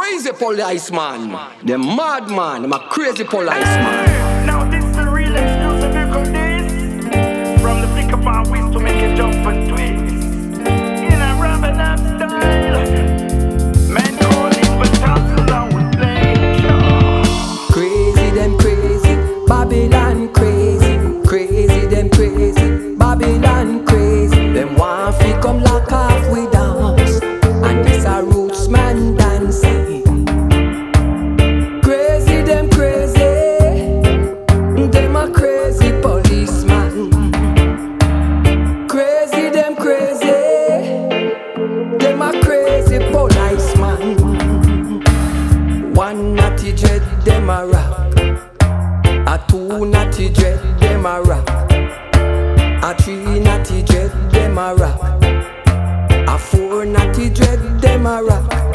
crazy policeman. Them mad man, them a crazy policeman. Now this is the real exclusive vehicle this. From the flick of our wings to make it jump and twist. In a rubbing up style. Men calling for tassels and we play. Crazy, them crazy, Babylon crazy. Crazy, them crazy, Babylon crazy. Them want fi come lock off we dance. And this a roots man dancing. Crazy, them crazy. Them a crazy policeman. Crazy, them crazy. Them a crazy policeman. One natty dread, them a rock. A two natty dread, them a rock. A three natty dread, them a rock. A four natty dread, them a rock.